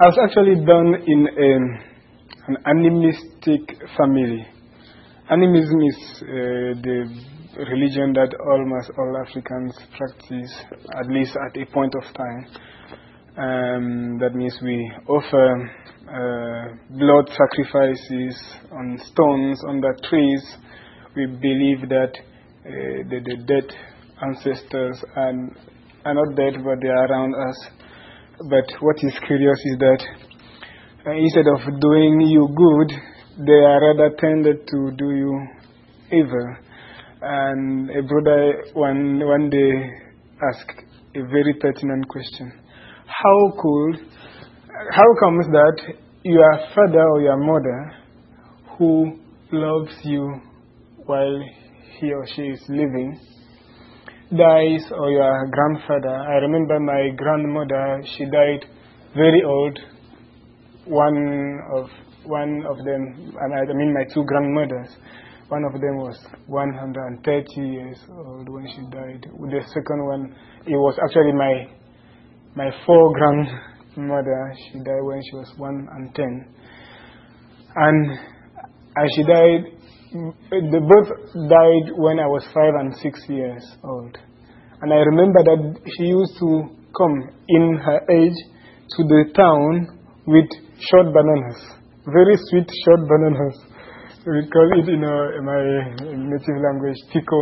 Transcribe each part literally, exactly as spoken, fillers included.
I was actually born in a, an animistic family. Animism is uh, the religion that almost all Africans practice, at least at a point of time. Um, that means we offer uh, blood sacrifices on stones, under trees. We believe that uh, the, the dead ancestors are, are not dead, but they are around us. But what is curious is that uh, instead of doing you good, they are rather tended to do you evil. And a brother one one day asked a very pertinent question: How could, how comes that your father or your mother, who loves you while he or she is living, dies, or your grandfather? I remember my grandmother; she died very old. One of one of them, and I mean my two grandmothers. One of them was one hundred thirty years old when she died. The second one, it was actually my my four grandmother. She died when she was one and ten, and and she died. They both died when I was five and six years old. And I remember that she used to come in her age to the town with short bananas, very sweet short bananas. We call it in, uh, in my native language, Tico.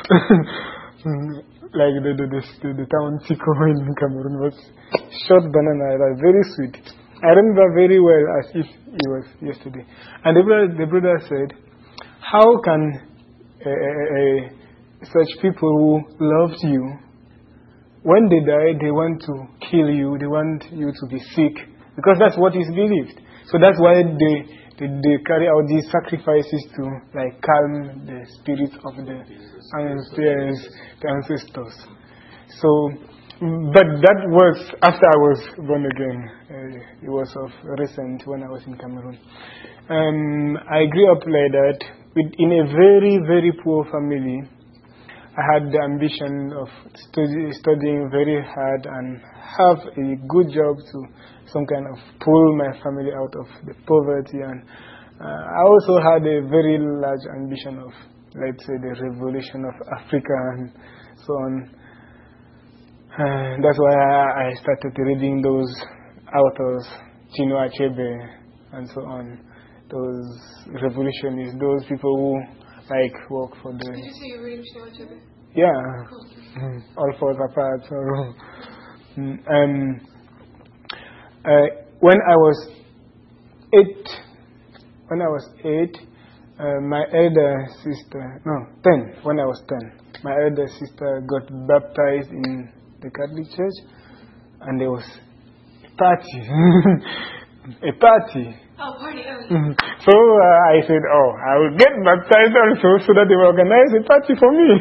Like the, the, the, the town Tico in Cameroon was short banana, like very sweet. I remember very well as if it was yesterday. And the brother, the brother said, how can uh, uh, such people who loved you, when they die, they want to kill you, they want you to be sick, because that's what is believed. So that's why they, they, they carry out these sacrifices to like calm the spirits of the ancestors. The ancestors. So, but that was after I was born again. Uh, it was of recent when I was in Cameroon. Um, I grew up like that. In a very, very poor family. I had the ambition of study, studying very hard and have a good job to some kind of pull my family out of the poverty. And uh, I also had a very large ambition of, let's say, the revolution of Africa and so on. Uh, that's why I, I started reading those authors, Chinua Achebe and so on. Those revolutionists, those people who like work for the. Did you say you were reading Chinua Achebe? Yeah, cool. All falls apart. So, um, uh, when I was eight, when I was eight, uh, my elder sister, no, ten. When I was ten, my elder sister got baptized in the Catholic Church, and there was a party, a party. Oh, party, oh. Mm-hmm. So uh, I said, oh, I will get baptized also so that they will organize a party for me.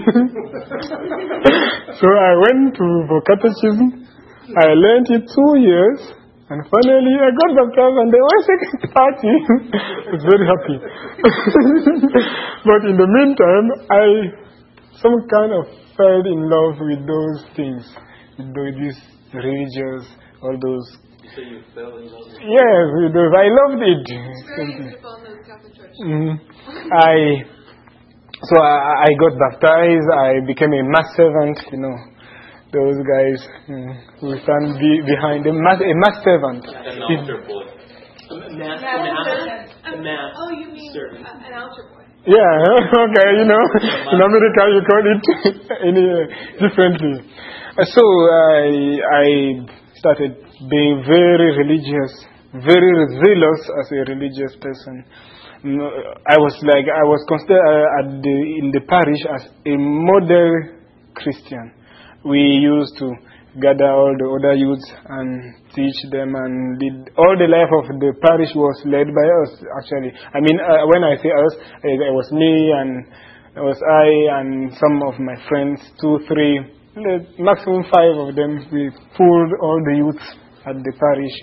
So I went to for catechism. I learned it two years. And finally I got baptized and there was a party. I was very happy. But in the meantime, I some kind of fell in love with those things. With these religious, all those. So you fell in love with it? Yes, because I loved it. It's very easy to fall in love with Catholic Church. Mm-hmm. I, so I, I got baptized, I became a mass servant, you know, those guys mm, who stand be, behind a mass, a mass servant. An altar boy. A mass, a mass, a mass Oh, you mean servant. an altar boy. Yeah, okay, you know, in America you call it any, uh, differently. Uh, so I, I started being very religious, very zealous as a religious person. I was like, I was considered uh, at the, in the parish as a model Christian. We used to gather all the other youths and teach them, and lead. All the life of the parish was led by us, actually. I mean, uh, when I say us, it, it was me and it was I and some of my friends, two, three, the maximum five of them. We pulled all the youths at the parish.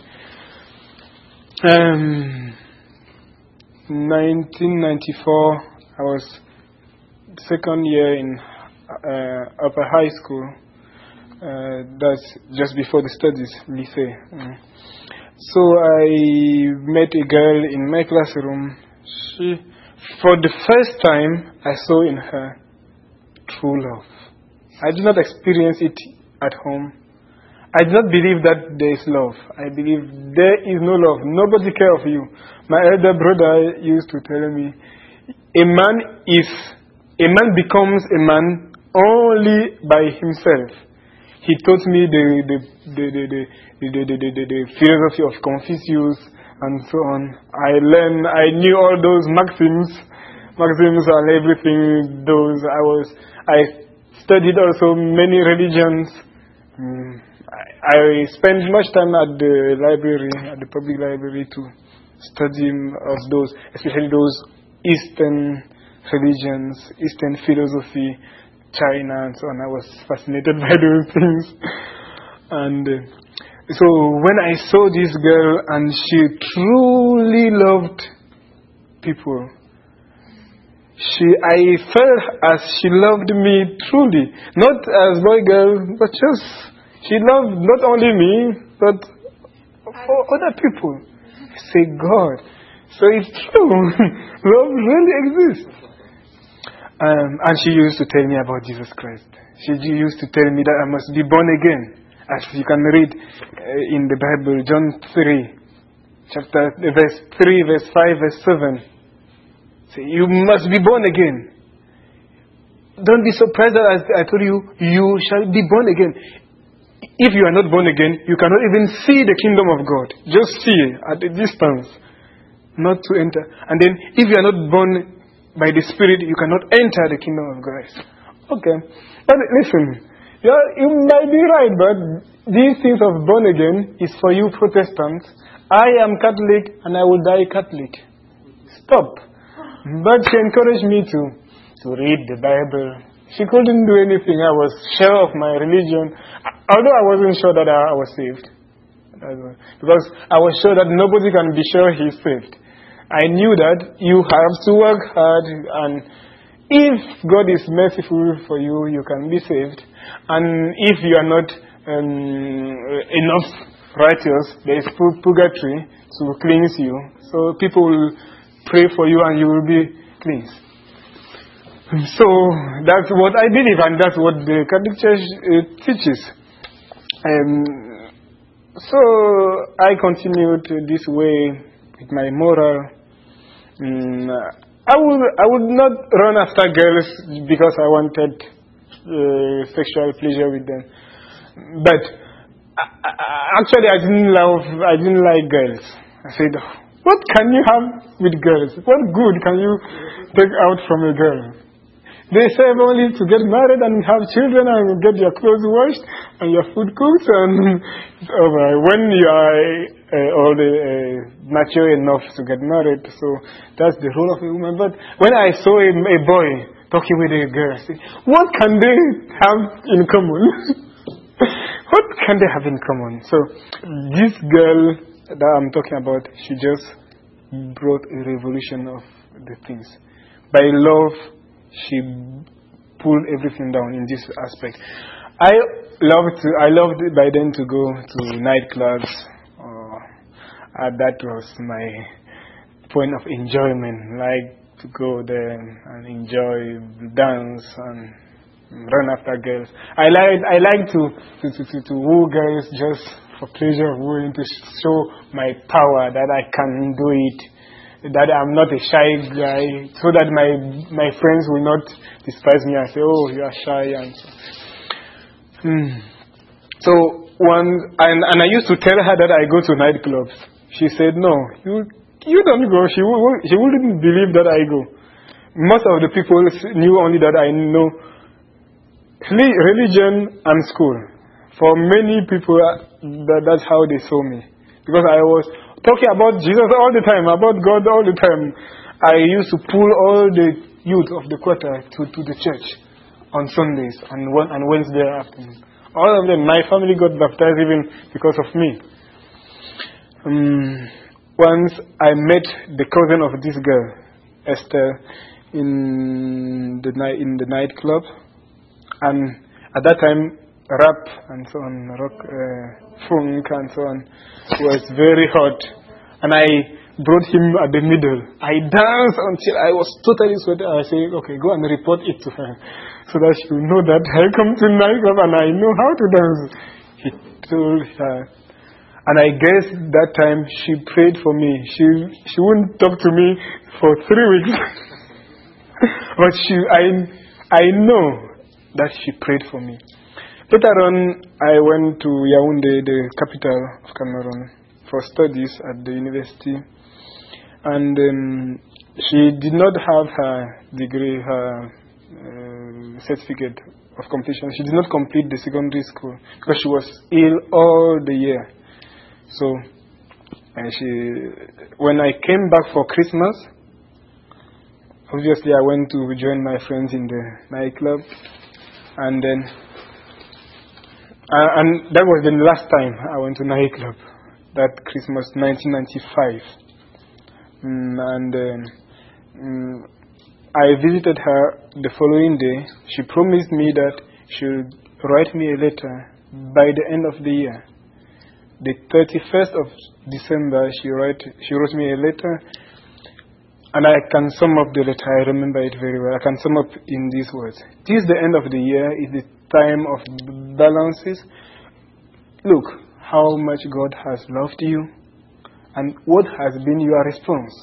Um, nineteen ninety-four, I was second year in uh, upper high school. Uh, that's just before the studies, lycée. Mm. So I met a girl in my classroom. She, for the first time, I saw in her true love. I did not experience it at home. I do not believe that there is love. I believe there is no love. Nobody cares of you. My elder brother used to tell me, a man is, a man becomes a man only by himself. He taught me the the the the the, the, the, the, the, the philosophy of Confucius and so on. I learned, I knew all those maxims, maxims and everything. Those I was, I studied also many religions. Mm. I spent much time at the library, at the public library, to study of those, especially those Eastern religions, Eastern philosophy, China and so on. I was fascinated by those things. And uh, so when I saw this girl and she truly loved people, she, I felt as she loved me truly, not as boy girl, but just she loved not only me, but other people. I say, God, so it's true. Love really exists. Um, and she used to tell me about Jesus Christ. She used to tell me that I must be born again. As you can read uh, in the Bible, John three, chapter, verse three, verse five, verse seven. So you must be born again. Don't be surprised that I, I told you, you shall be born again. If you are not born again, you cannot even see the kingdom of God. Just see at a distance, not to enter. And then, if you are not born by the Spirit, you cannot enter the kingdom of Christ. Okay. But listen, you might be right, but these things of born again is for you Protestants. I am Catholic and I will die Catholic. Stop. But she encouraged me to, to read the Bible. She couldn't do anything. I was sure of my religion. Although I wasn't sure that I was saved. Because I was sure that nobody can be sure he's saved. I knew that you have to work hard, and if God is merciful for you, you can be saved. And if you are not um, enough righteous, there is purgatory to cleanse you. So people will pray for you and you will be cleansed. So that's what I believe, and that's what the Catholic Church uh, teaches. Um, so I continued this way with my moral. Um, I would I would not run after girls because I wanted uh, sexual pleasure with them, but I, I, actually I didn't love I didn't like girls. I said, what can you have with girls? What good can you take out from a girl? They serve only to get married and have children and get your clothes washed and your food cooked and it's over. When you are uh, already uh, mature enough to get married, so that's the role of a woman. But when I saw a, a boy talking with a girl, I said, what can they have in common? What can they have in common? So this girl that I'm talking about, she just brought a revolution of the things. By love, she pulled everything down in this aspect. I loved to, I loved by then to go to nightclubs. Uh, that was my point of enjoyment. Like to go there and enjoy, dance and run after girls. I like I like to to, to, to, to woo girls just for pleasure of wooing, to show my power that I can do it. That I'm not a shy guy, so that my my friends will not despise me and say, "Oh, you are shy." And so, hmm. so one and, and I used to tell her that I go to nightclubs. She said, "No, you you don't go." She will, she wouldn't believe that I go. Most of the people knew only that I know religion and school. For many people, that, that's how they saw me, because I was talking about Jesus all the time, about God all the time. I used to pull all the youth of the quarter to, to the church on Sundays and, one, and Wednesday afternoon. All of them, my family got baptized even because of me. Um, once I met the cousin of this girl, Esther, in the night in the nightclub, and at that time rap and so on, rock, uh, funk and so on, was very hot. And I brought him at the middle. I danced until I was totally sweaty. I say, okay, go and report it to her, so that she will know that I come to nightclub and I know how to dance. He told her. And I guess that time she prayed for me. She she wouldn't talk to me for three weeks. But she, I, I know that she prayed for me. Later on, I went to Yaoundé, the capital of Cameroon, for studies at the university. And um, she did not have her degree, her uh, certificate of completion. She did not complete the secondary school because she was ill all the year. So, and she, when I came back for Christmas, obviously I went to join my friends in the nightclub, and then, uh, and that was the last time I went to nightclub. That Christmas, nineteen ninety-five, mm, and um, mm, I visited her the following day. She promised me that she would write me a letter by the end of the year. The thirty-first of December, she write, she wrote me a letter, and I can sum up the letter. I remember it very well. I can sum up in these words. This is the end of the year. It's the time of balances. Look how much God has loved you, and what has been your response.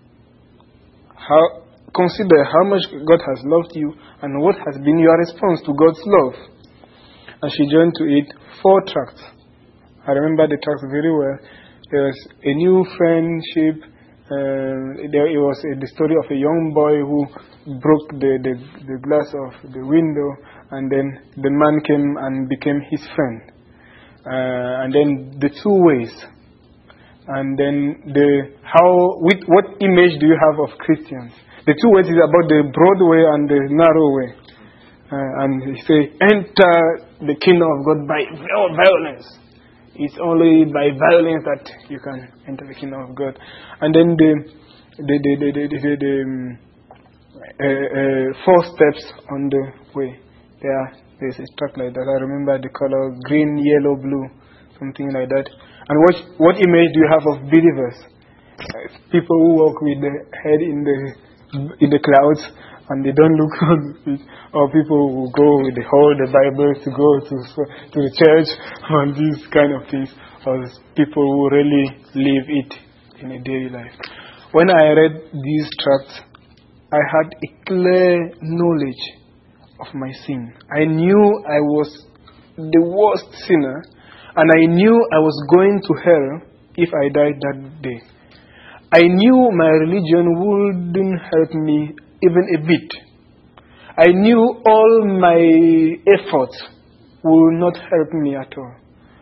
How, consider how much God has loved you, and what has been your response to God's love. And she joined to it four tracts. I remember the tracts very well. There was a new friendship. Uh, there it was a, the story of a young boy who broke the, the, the glass of the window, and then the man came and became his friend. Uh, and then the two ways, and then the how with what image do you have of Christians? The two ways is about the broad way and the narrow way. Uh, and he say, enter the kingdom of God by violence. It's only by violence that you can enter the kingdom of God. And then the the the the the, the, the um, uh, uh, four steps on the way. There. There's a track like that. I remember the color green, yellow, blue, something like that. And what what image do you have of believers? Uh, people who walk with the head in the in the clouds and they don't look on it, or people who go with the hold the Bible to go to to the church and these kind of things, or people who really live it in a daily life. When I read these tracts, I had a clear knowledge of my sin. I knew I was the worst sinner, and I knew I was going to hell if I died that day. I knew my religion wouldn't help me even a bit. I knew all my efforts would not help me at all.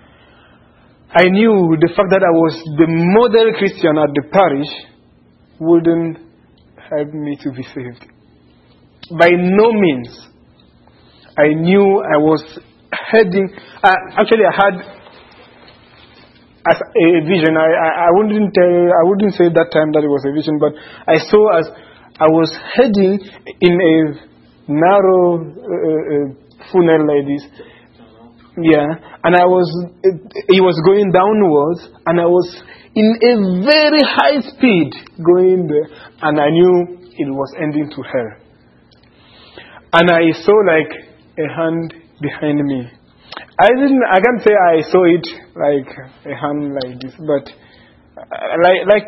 I knew the fact that I was the model Christian at the parish wouldn't help me to be saved. By no means. I knew I was heading. Uh, actually, I had as a vision. I, I I wouldn't tell. I wouldn't say that time that it was a vision, but I saw as I was heading in a narrow uh, uh, funnel like this. Yeah, and I was. It, it was going downwards, and I was in a very high speed going there, and I knew it was ending to hell. And I saw like a hand behind me. I didn't. I can't say I saw it like a hand like this, but uh, like like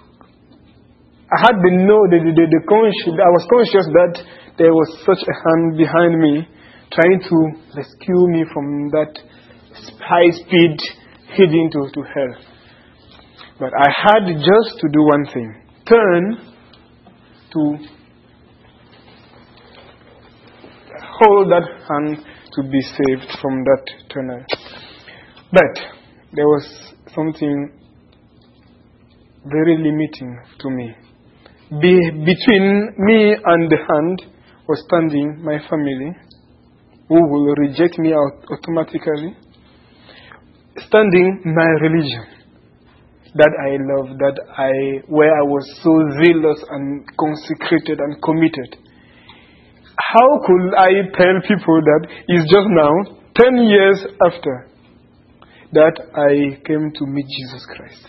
I had the know the the, the conscious. I was conscious that there was such a hand behind me, trying to rescue me from that high speed heading to to hell. But I had just to do one thing: turn to hold that hand to be saved from that tunnel. But there was something very limiting to me. Be, between me and the hand was standing my family, who will reject me out automatically. Standing my religion, that I love, that I, where I was so zealous and consecrated and committed. How could I tell people that it's just now ten years after that, I came to meet Jesus Christ.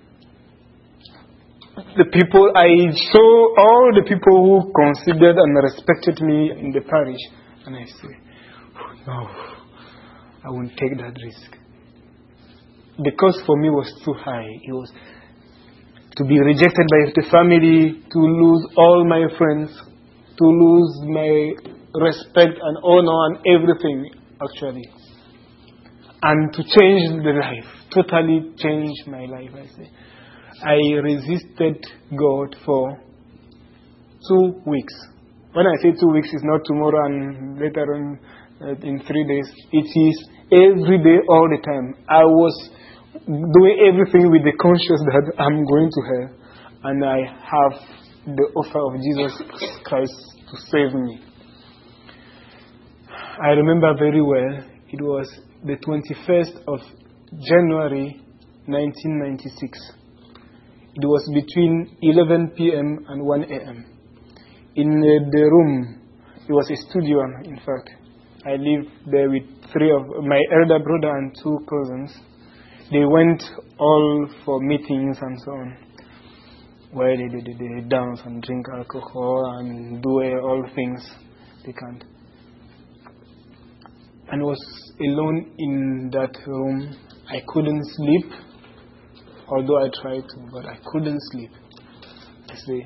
The people, I saw all the people who considered and respected me in the parish. And I said, no, I won't take that risk. The cost for me was too high. It was to be rejected by the family, to lose all my friends, to lose my respect and honor and everything, actually. And to change the life, totally change my life, I say. I resisted God for two weeks. When I say two weeks, it's not tomorrow and later on uh, in three days. It is every day, all the time. I was doing everything with the conscience that I'm going to hell. And I have the offer of Jesus Christ to save me. I remember very well, it was the twenty-first of January nineteen ninety-six. It was between eleven p.m. and one a.m. In uh, the room, it was a studio, in fact. I lived there with three of my elder brother and two cousins. They went all for meetings and so on, where they, they, they dance and drink alcohol and do uh, all things they can't. And I was alone in that room. I couldn't sleep, although I tried to, but I couldn't sleep. I say,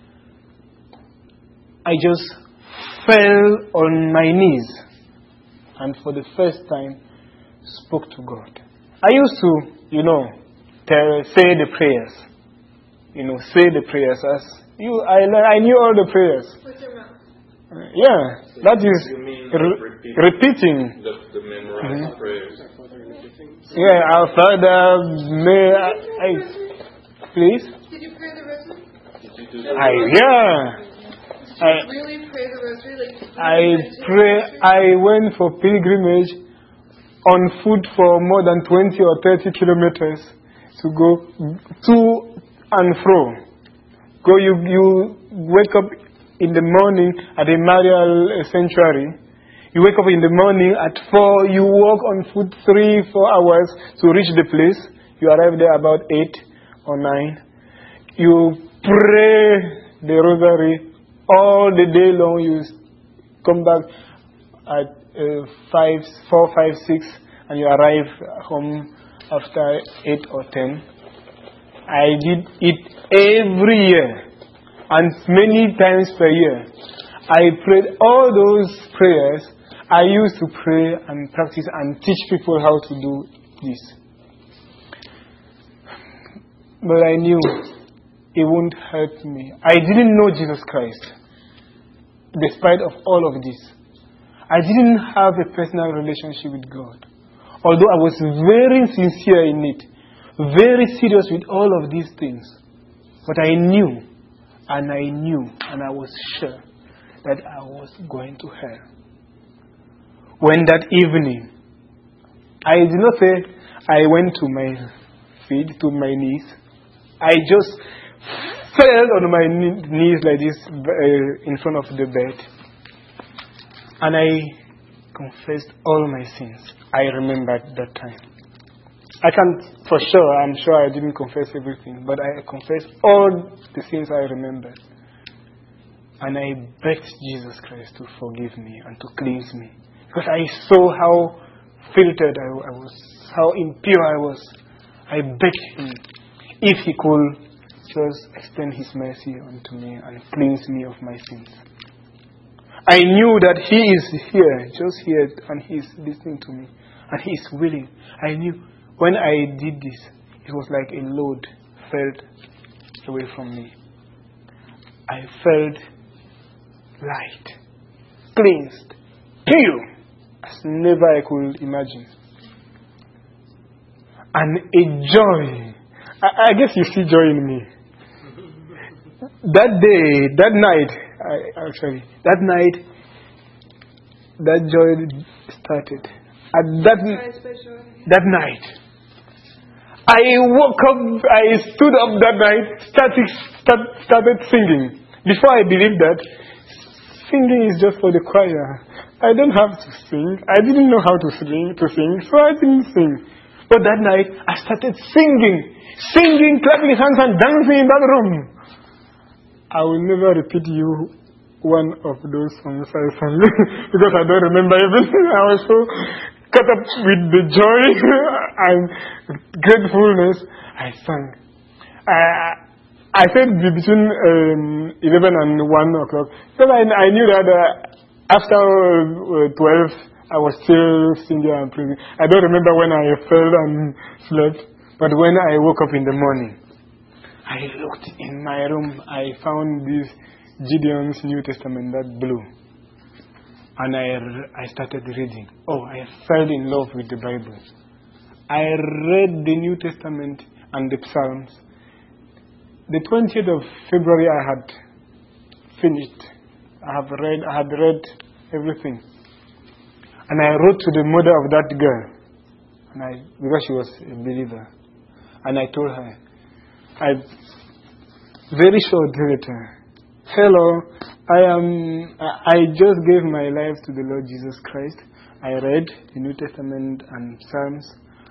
I just fell on my knees and for the first time spoke to God. I used to, you know, tell, say the prayers. You know, say the prayers as you. I I knew all the prayers. With your mouth. Uh, yeah, So that is you mean re- repeat repeating. the, the memorized Mhm. prayers. Yeah, our Father, may I, I please. Did you pray the rosary? Did you do the I yeah. Did I you really pray the rosary? Like, I really pray. meditate the rosary? I went for pilgrimage on foot for more than twenty or thirty kilometers to go to and fro. Go, you you wake up in the morning at the Marial Sanctuary. You wake up in the morning at four. You walk on foot three, four hours to reach the place. You arrive there about eight or nine. You pray the rosary all the day long. You come back at uh, five, four, five, six, and you arrive home after eight or ten. I did it every year and many times per year. I prayed all those prayers. I used to pray and practice and teach people how to do this. But I knew it won't hurt me. I didn't know Jesus Christ, despite of all of this. I didn't have a personal relationship with God. Although I was very sincere in it, very serious with all of these things. But I knew, and I knew, and I was sure that I was going to hell. When that evening, I did not say I went to my feet, to my knees. I just fell on my knees like this uh, in front of the bed. And I confessed all my sins. I remembered that time. I can't, for sure, I'm sure I didn't confess everything, but I confessed all the sins I remembered. And I begged Jesus Christ to forgive me and to cleanse me. Because I saw how filtered I, I was, how impure I was. I begged him if he could just extend his mercy unto me and cleanse me of my sins. I knew that he is here, just here, and he is listening to me. And he is willing. I knew when I did this, it was like a load fell away from me. I felt light, cleansed, pure, as never I could imagine. And a joy. I, I guess you see joy in me. That day, that night, I, actually, that night, that joy started. At that, that night, I woke up, I stood up that night, started, start, started singing. Before I believed that, singing is just for the choir. I don't have to sing. I didn't know how to sing, to sing, so I didn't sing. But that night, I started singing, singing, clapping hands and dancing in that room. I will never repeat you one of those songs I sang because I don't remember everything. I was so caught up with the joy and gratefulness. I sang. I, I said between um, eleven and one o'clock because I, I knew that uh, after uh, twelve I was still singing and praising. I don't remember when I fell and slept, but when I woke up in the morning, I looked in my room. I found this Gideon's New Testament, that blue, and I, I started reading. Oh, I fell in love with the Bible. I read the New Testament and the Psalms. The twentieth of February I had finished. I have read, I had read everything. And I wrote to the mother of that girl, and I, because she was a believer. And I told her, I, very short later, hello, I am, I just gave my life to the Lord Jesus Christ. I read the New Testament and Psalms,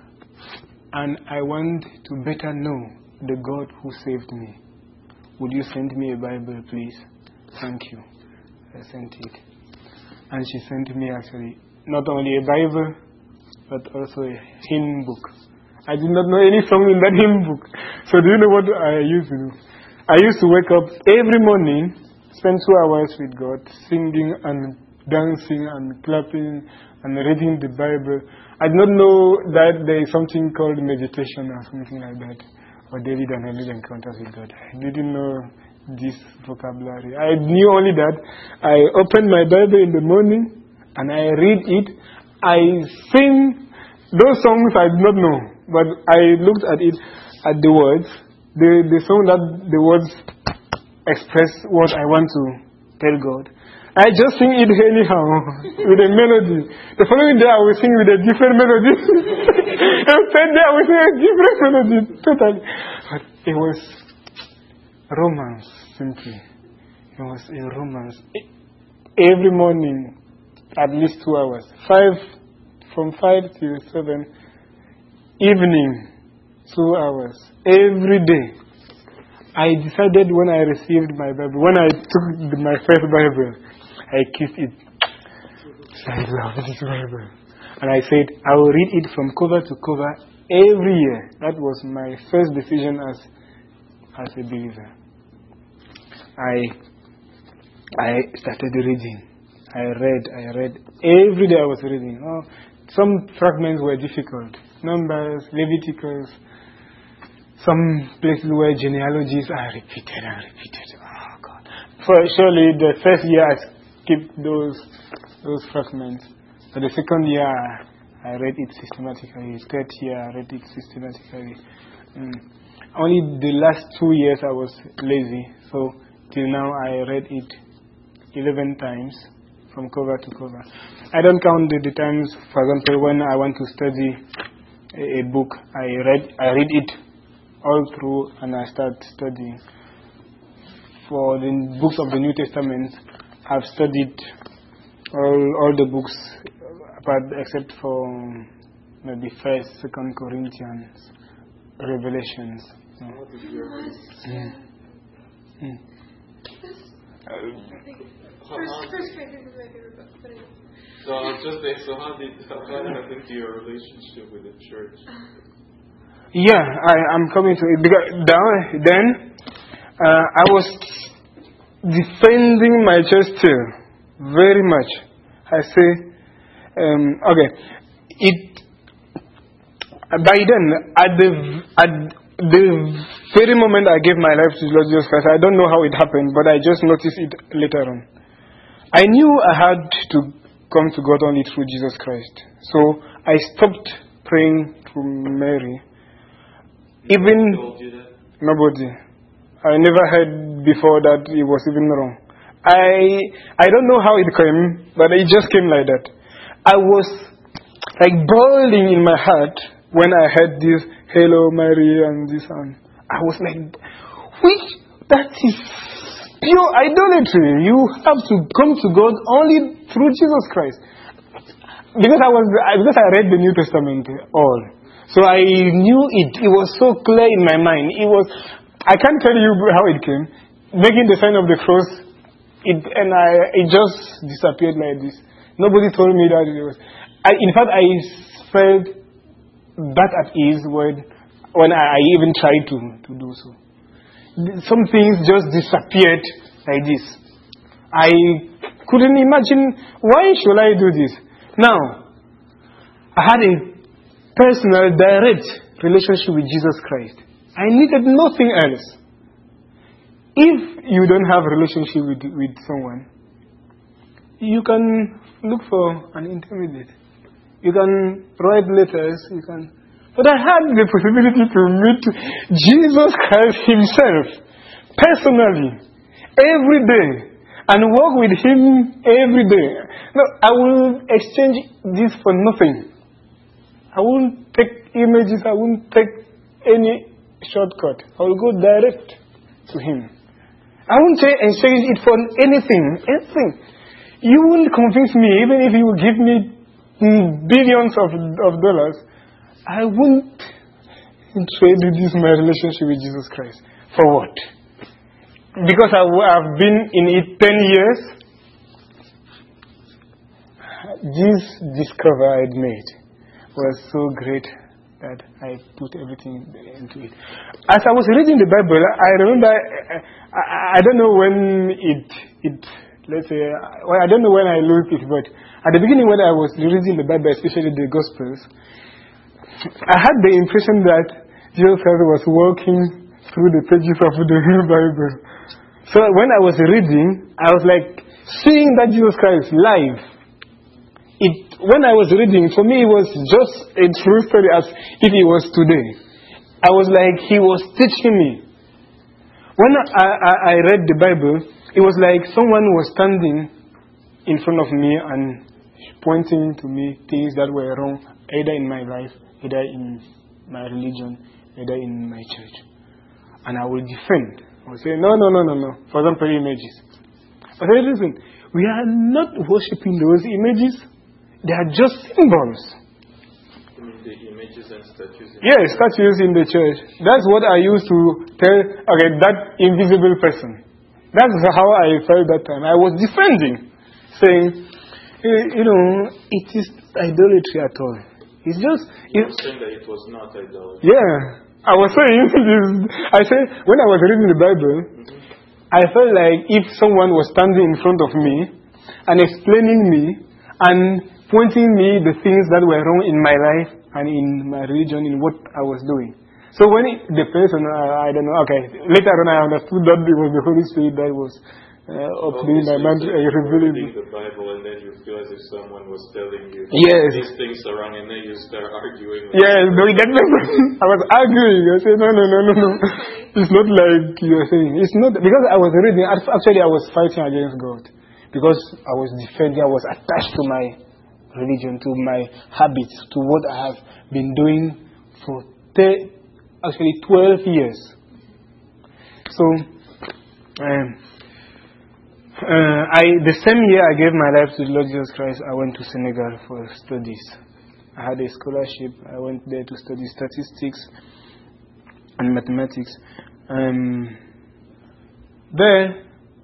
and I want to better know the God who saved me. Would you send me a Bible, please? Thank you. I sent it. And she sent me actually not only a Bible, but also a hymn book. I did not know any song in that hymn book. So do you know what I used to do? I used to wake up every morning, spend two hours with God, singing and dancing and clapping and reading the Bible. I did not know that there is something called meditation or something like that, or daily and daily encounters with God. I didn't know this vocabulary. I knew only that I opened my Bible in the morning and I read it. I sing those songs I did not know, but I looked at it, at the words. The, the song that the words express what I want to tell God. I just sing it anyhow, with a melody. The following day I will sing with a different melody. And third day I will sing a different melody, totally. But it was romance, simply. It was a romance. Every morning, at least two hours. Five, from five till seven. Evening, two hours. Every day. I decided when I received my Bible, when I took my first Bible, I kissed it. I love this Bible. And I said, I will read it from cover to cover every year. That was my first decision as, as a believer. I, I started reading. I read, I read. Every day I was reading. Oh, some fragments were difficult. Numbers, Leviticus. Some places where genealogies are repeated and repeated. Oh, God. For surely the first year I skipped those those fragments. But the second year I read it systematically. Third year I read it systematically. Mm. Only the last two years I was lazy. So till now I read it eleven times from cover to cover. I don't count the, the times, for example, when I want to study a, a book. I read I read it all through and I start studying. For the books of the New Testament, I've studied all all the books, apart except for maybe First, Second Corinthians, Revelations. Mm. Mm. Mm. First, first Corinthians is my favorite book. But anyway. So I was just saying, so how did how did that happen to your relationship with the church? Yeah, I am coming to it because then uh, I was defending my church still very much. I say, um, okay, it by then at the at the very moment I gave my life to the Lord Jesus Christ, I don't know how it happened, but I just noticed it later on. I knew I had to come to God only through Jesus Christ, so I stopped praying to Mary. Even told you that? Nobody. I never heard before that it was even wrong. I I don't know how it came, but it just came like that. I was like boiling in my heart when I heard this "Hello Mary" and this, and I was like, which that is pure idolatry. You have to come to God only through Jesus Christ. Because I was, because I read the New Testament all, so I knew it. It was so clear in my mind. It was. I can't tell you how it came. Making the sign of the cross, it and I, it just disappeared like this. Nobody told me that it was. I, in fact, I felt that at ease when when I, I even tried to to do so. Some things just disappeared like this. I couldn't imagine, why should I do this? Now, I had a personal, direct relationship with Jesus Christ. I needed nothing else. If you don't have a relationship with, with someone, you can look for an intermediate. You can write letters, you can... But I had the possibility to meet Jesus Christ Himself, personally, every day, and walk with Him every day. No, I will exchange this for nothing. I won't take images, I won't take any shortcut. I will go direct to Him. I won't say exchange it for anything, anything. You won't convince me, even if you give me billions of, of dollars, I won't trade this my relationship with Jesus Christ. For what? Because I have been in it ten years. This discovery I had made was so great that I put everything into it. As I was reading the Bible, I remember, I, I don't know when it, it, let's say, well, I don't know when I learned it, but at the beginning when I was reading the Bible, especially the Gospels, I had the impression that Jesus Christ was walking through the pages of the Bible. So when I was reading, I was like seeing that Jesus Christ live. It, when I was reading, for me it was just a true story as if it was today. I was like, He was teaching me. When I, I, I read the Bible, it was like someone was standing in front of me and pointing to me things that were wrong, either in my life, either in my religion, either in my church. And I will defend. I will say, no, no, no, no, no. For example, images. I say, listen, we are not worshipping those images. They are just symbols. You mean the images and statues? Yes, statues in the church. That's what I used to tell, okay, that invisible person. That's how I felt that time. I was defending, saying, you know, it is idolatry at all. It's just... You were saying that it was not idolatry. Yeah. I was saying this. I said, when I was reading the Bible, mm-hmm. I felt like if someone was standing in front of me and explaining me and pointing me the things that were wrong in my life and in my religion, in what I was doing. So when it, the person, uh, I don't know, okay, later on I understood that it was the Holy Spirit that was uh, opening my mind, uh, revealing reading the Bible, and then you feel as if someone was telling you yes. these things are wrong, and then you start arguing. Yes, no, that I was arguing. I said, no, no, no, no, no. It's not like you are saying. It's not, because I was reading, actually I was fighting against God. Because I was defending, I was attached to my religion, to my habits, to what I have been doing for te- actually twelve years. So, um, Uh, I the same year I gave my life to the Lord Jesus Christ, I went to Senegal for studies. I had a scholarship. I went there to study statistics and mathematics. Um, there,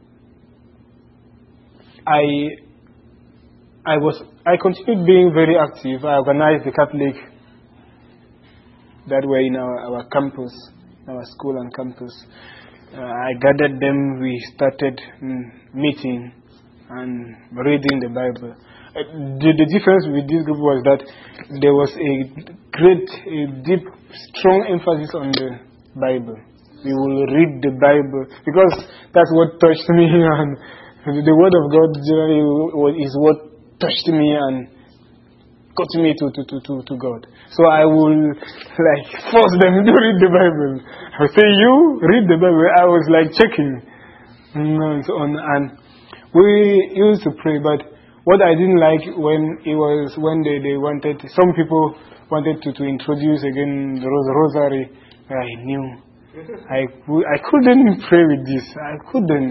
I I was I continued being very active. I organized the Catholic that way in our, our campus, our school and campus. Uh, I gathered them, we started mm, meeting and reading the Bible. Uh, the, the difference with this group was that there was a great, a deep, strong emphasis on the Bible. We will read the Bible because that's what touched me, and the Word of God generally is what touched me and got me to, to, to, to, to God. So I will like force them to read the Bible. I would say, you read the Bible. I was like checking and so on. And we used to pray, but what I didn't like when it was when they, they wanted, some people wanted to, to introduce again the rosary. I knew I, I couldn't pray with this. I couldn't.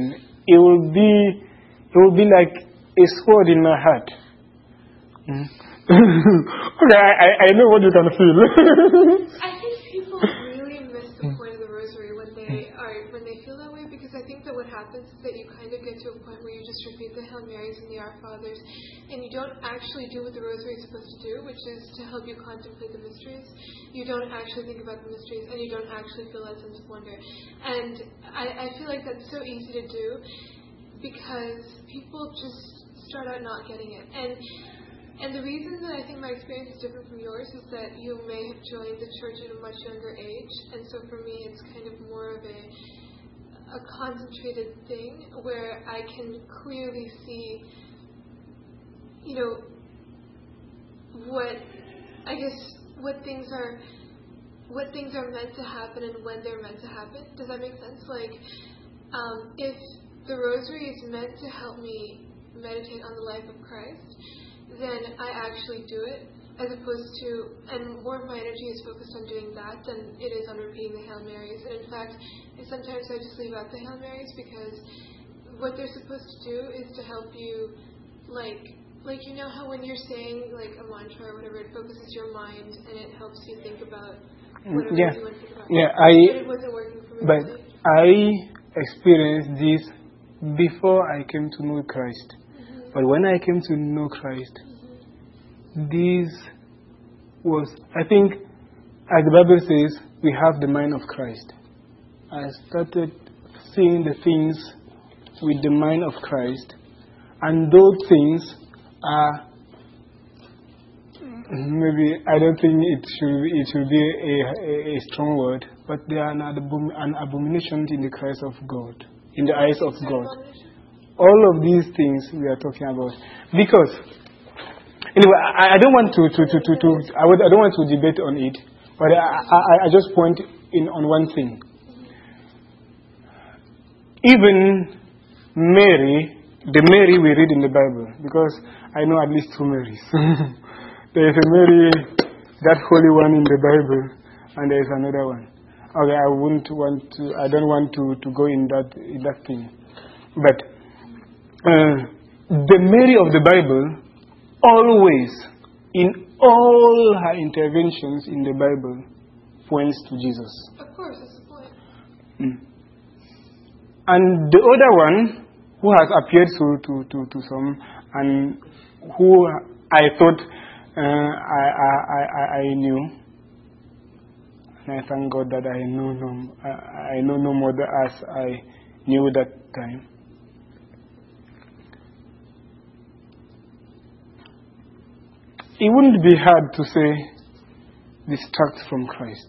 it will be, it will be like a sword in my heart. Mm. Okay, I, I know what you can feel. I think people really miss the point of the rosary when they are when they feel that way, because I think that what happens is that you kind of get to a point where you just repeat the Hail Marys and the Our Fathers, and you don't actually do what the rosary is supposed to do, which is to help you contemplate the mysteries. You don't actually think about the mysteries, and you don't actually feel that sense of wonder. And I, I feel like that's so easy to do because people just start out not getting it. And And the reason that I think my experience is different from yours is that you may have joined the church at a much younger age, and so for me it's kind of more of a a concentrated thing where I can clearly see, you know, what I guess what things are what things are meant to happen and when they're meant to happen. Does that make sense? Like, um, if the rosary is meant to help me meditate on the life of Christ, then I actually do it, as opposed to, and more of my energy is focused on doing that than it is on repeating the Hail Marys. And in fact, sometimes I just leave out the Hail Marys because what they're supposed to do is to help you, like, like you know how when you're saying like a mantra or whatever, it focuses your mind and it helps you think about whatever yeah. you want to think about. Yeah, I. But it wasn't working for me. But really. I experienced this before I came to know Christ. Mm-hmm. But when I came to know Christ, mm-hmm. this was, I think, as the Bible says, we have the mind of Christ. I started seeing the things with the mind of Christ, and those things are, maybe, I don't think it should, it should be a, a, a strong word, but they are an, abom- an abomination in the eyes of God, in the eyes of God. All of these things we are talking about. Because, anyway, I, I don't want to, to, to, to, to I, would, I don't want to debate on it, but I, I, I just point in on one thing. Even Mary, the Mary we read in the Bible, because I know at least two Marys. There is a Mary, that holy one in the Bible, and there is another one. Okay, I wouldn't want to, I don't want to, to go in that in that thing. But uh, the Mary of the Bible, always, in all her interventions in the Bible, points to Jesus. Of course, that's the point. Mm. And the other one, who has appeared to, to, to, to some, and who I thought uh, I, I, I, I knew, and I thank God that I know no, I, I know no more as I knew that time. It wouldn't be hard to say, distract from Christ.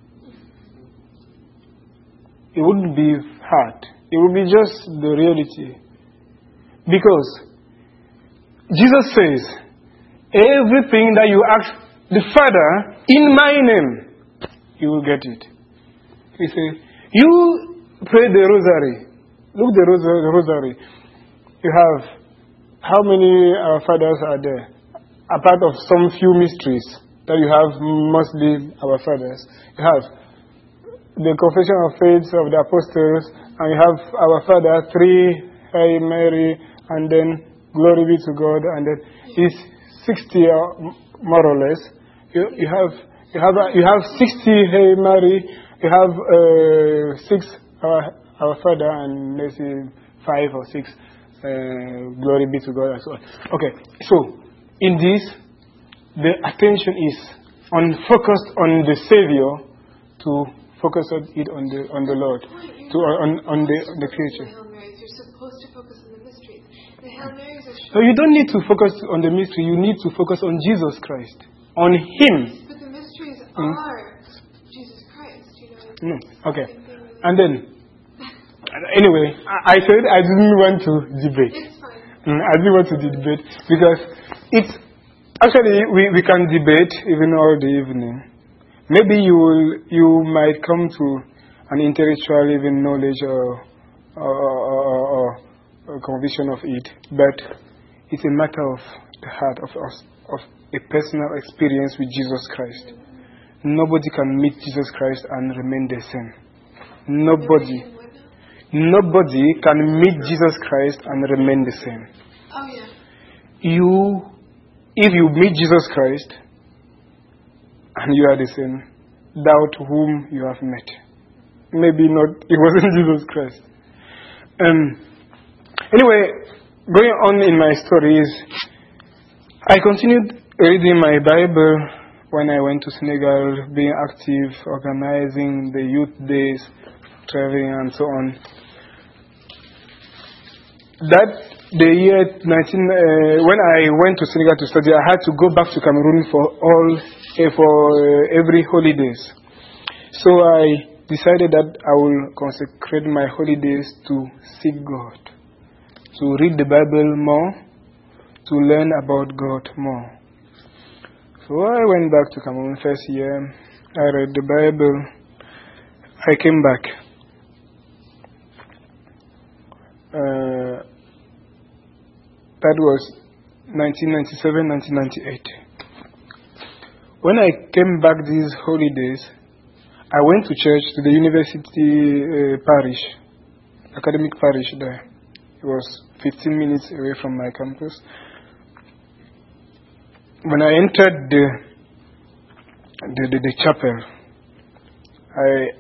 It wouldn't be hard. It would be just the reality. Because Jesus says, everything that you ask the Father in my name, you will get it. He says, you pray the rosary. Look the rosary. You have, how many Our Fathers are there? Apart of some few mysteries that you have, mostly Our Fathers. You have the Confession of Faith of the Apostles, and you have Our Father, three, Hail Mary, and then Glory be to God, and then it's sixty more or less. You, you have you have you have sixty Hail Mary, you have uh, six Our, Our Father, and let's say five or six uh, Glory be to God, and so on. Okay, so in this, the attention is on focused on the Savior to focus it on the on the Lord, to on on the on the creature. You're supposed to focus on the mysteries. The Hail Marys are. So you don't need to focus on the mystery. You need to focus on Jesus Christ, on Him. But the mysteries mm. are Jesus Christ. You know. Mm. Okay, and then anyway, I, I said I didn't want to debate. It's fine. Mm, I didn't want to debate because it's actually we, we can debate even all the evening. Maybe you will, you might come to an intellectual even knowledge or, or, or, or, or conviction of it, but it's a matter of the heart of us, of a personal experience with Jesus Christ. Nobody can meet Jesus Christ and remain the same. Nobody. Nobody can meet Jesus Christ and remain the same. Oh, yeah. You, if you meet Jesus Christ and you are the same, doubt whom you have met. Maybe not, it wasn't Jesus Christ. Um, anyway, going on in my stories, I continued reading my Bible when I went to Senegal, being active, organizing the youth days, traveling and so on. That the year nineteen, uh, when I went to Senegal to study, I had to go back to Cameroon for all uh, for uh, every holidays. So I decided that I will consecrate my holidays to seek God, to read the Bible more, to learn about God more. So I went back to Cameroon first year. I read the Bible. I came back. Uh, that was nineteen ninety-seven, nineteen ninety-eight. When I came back these holidays, I went to church, to the university uh, parish, academic parish there. It was fifteen minutes away from my campus. When I entered the the, the, the chapel, I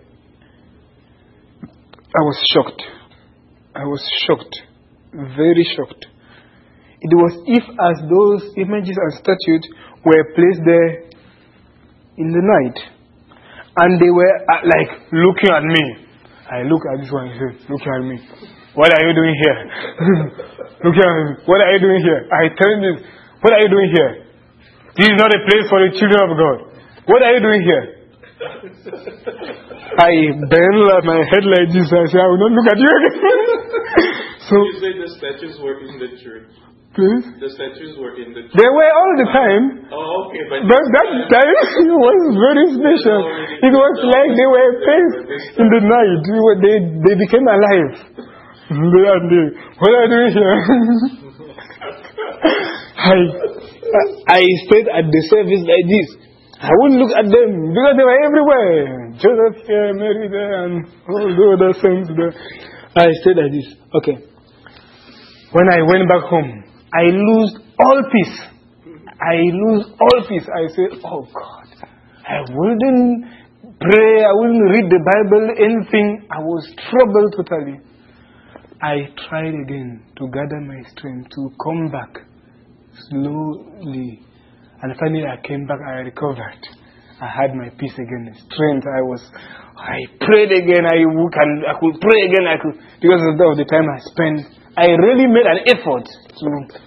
I was shocked. I was shocked, very shocked. It was if as those images and statues were placed there in the night, and they were uh, like looking at me. I look at this one, he said, looking at me. What are you doing here? Looking at me. What are you doing here? I tell him this. What are you doing here? This is not a place for the children of God. What are you doing here? I bend my head like this. I say, I will not look at you again. So you say the statues were in the church. Please? The statues were in the church. They were all the time. Oh, okay. But, but that time was very special. It was like they were placed in the night. They, they became alive. They are there. What are you doing here? I, I stayed at the service like this. I wouldn't look at them because they were everywhere. Joseph here, Mary there, and all the other saints there. I stayed like this. Okay. When I went back home, I lose all peace. I lose all peace. I said, oh God, I wouldn't pray, I wouldn't read the Bible, anything. I was troubled totally. I tried again to gather my strength to come back slowly. And finally I came back, I recovered. I had my peace again, strength. I was, I prayed again, I, can, I could pray again, I could, because of the time I spent, I really made an effort to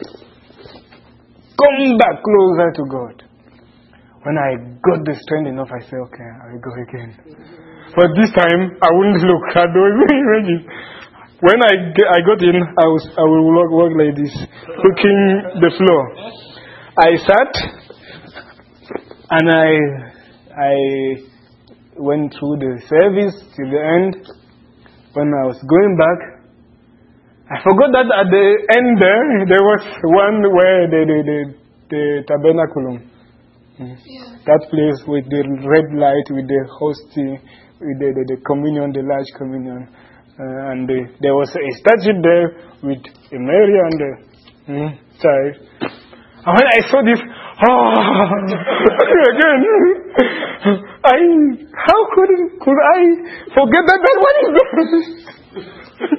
come back closer to God. When I got the strength enough, I said, okay, I will go again. But this time, I wouldn't look at those images. When I, I got in, I was I will walk, walk like this, looking the floor. I sat, and I I went through the service till the end. When I was going back, I forgot that at the end there, there was one where the the, the, the tabernacle. Yeah. That place with the red light, with the hosting, with the, the, the communion, the large communion. Uh, and the, there was a statue there with a Mary and a mm, child. And when I saw this, oh, again, I, how could, could I forget that that one is there?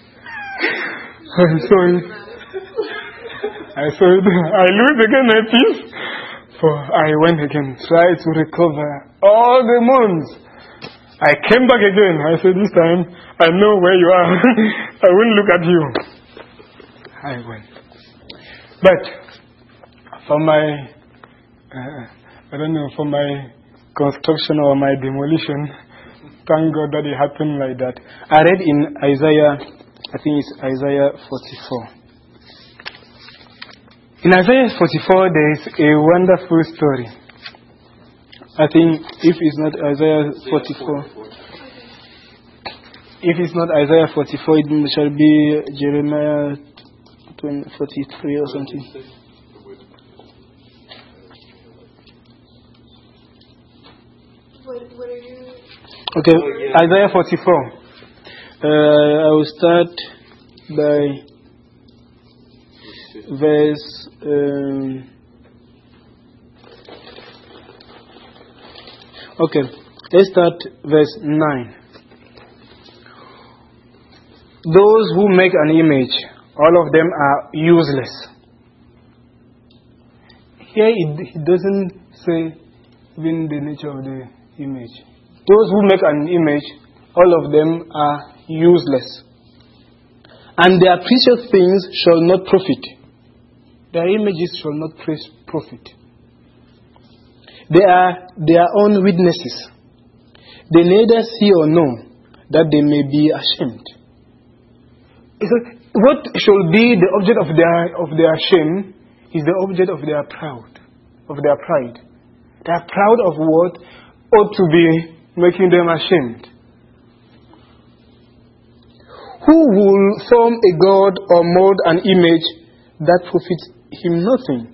I saw it. I saw it. I lose again my peace. For I went again, tried to recover all the months. I came back again. I said, this time, I know where you are. I won't look at you. I went. But for my, uh, I don't know, for my construction or my demolition, thank God that it happened like that. I read in Isaiah, I think it's Isaiah forty-four. In Isaiah forty-four, there is a wonderful story. I think if it's not Isaiah forty-four, if it's not Isaiah forty-four, it shall be Jeremiah forty-three or something. What, what are you? Okay, Isaiah forty-four. Uh, I will start by verse. Um, okay, let's start verse nine. Those who make an image, all of them are useless. Here it, it doesn't say even the nature of the image. Those who make an image, all of them are useless. And their precious things shall not profit. Their images shall not profit. They are their own witnesses. They neither see or know, that they may be ashamed. So what shall be the object of their of their shame is the object of their proud, of their pride. They are proud of what ought to be making them ashamed. Who will form a god or mold an image that profits him nothing?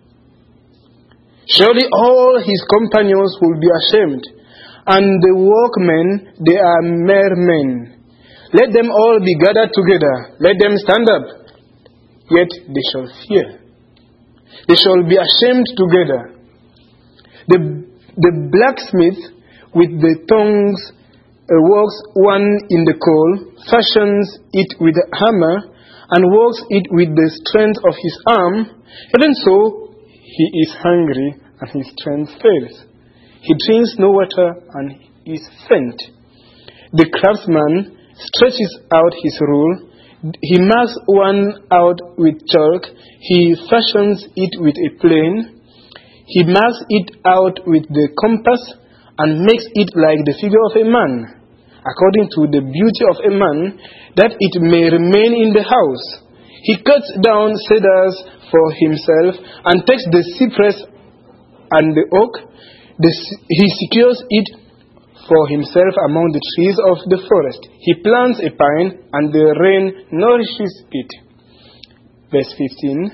Surely all his companions will be ashamed, and the workmen, they are mere men. Let them all be gathered together, let them stand up, yet they shall fear. They shall be ashamed together. The, the blacksmith with the tongs uh, works one in the coal, fashions it with a hammer, and works it with the strength of his arm. Even so, he is hungry, and his strength fails. He drinks no water, and is faint. The craftsman stretches out his rule. He marks one out with chalk. He fashions it with a plane. He marks it out with the compass and makes it like the figure of a man, according to the beauty of a man, that it may remain in the house. He cuts down cedars for himself and takes the cypress and the oak. The, he secures it for himself among the trees of the forest. He plants a pine, and the rain nourishes it. Verse fifteen.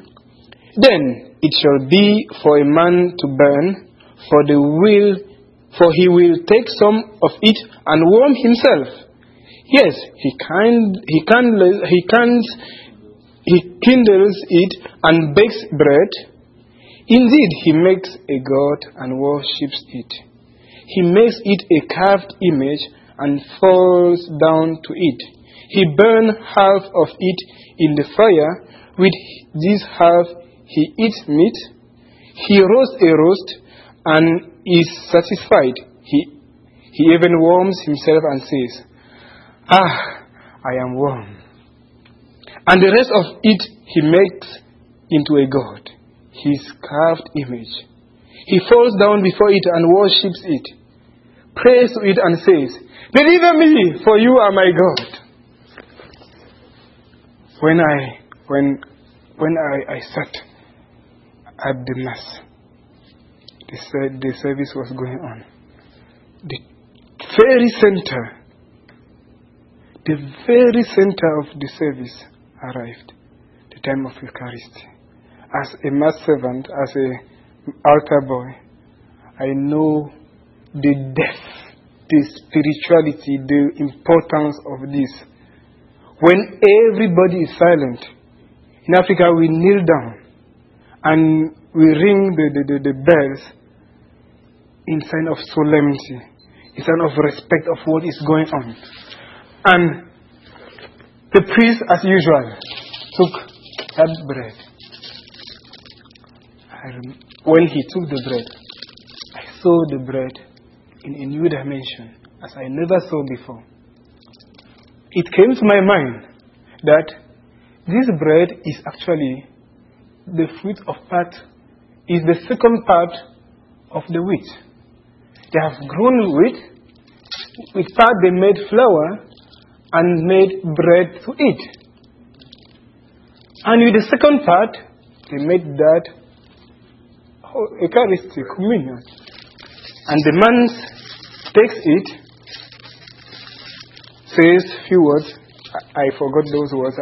Then it shall be for a man to burn, for the will, for he will take some of it and warm himself. Yes, he kind, he kindles, he kindles, he kindles it and bakes bread. Indeed, he makes a god and worships it. He makes it a carved image and falls down to it. He burns half of it in the fire. With this half he eats meat. He roasts a roast and is satisfied. He, he even warms himself and says, "Ah, I am warm." And the rest of it he makes into a god, his carved image. He falls down before it and worships it, prays to it and says, "Deliver me, for you are my God." When I when when I, I sat at the mass, the, the service was going on. The very center, the very center of the service arrived. The time of Eucharist. As a mass servant, as a altar boy, I know the depth, the spirituality, the importance of this. When everybody is silent, in Africa we kneel down and we ring the, the, the, the bells in sign of solemnity, in sign of respect of what is going on. And the priest, as usual, took that bread. I rem- when he took the bread, I saw the bread in a new dimension, as I never saw before. It came to my mind that this bread is actually the fruit of part, is the second part of the wheat. They have grown wheat, with part they made flour and made bread to eat. And with the second part, they made that Eucharistic communion. And the man takes it, says few words. I forgot those words.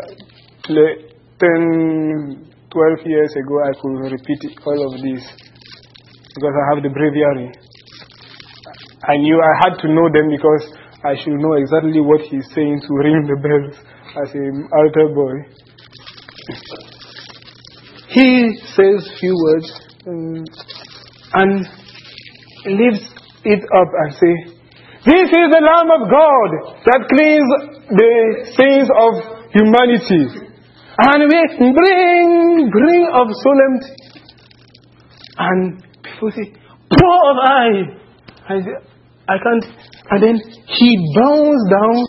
Ten, twelve years ago, I could repeat all of this because I have the breviary. I knew I had to know them because I should know exactly what he's saying to ring the bells as an altar boy. He says few words um, and lifts it up and say, "This is the Lamb of God that cleans the sins of humanity." And we bring, bring of solemnity. And people say, "Poor of I." I say, I can't. And then he bows down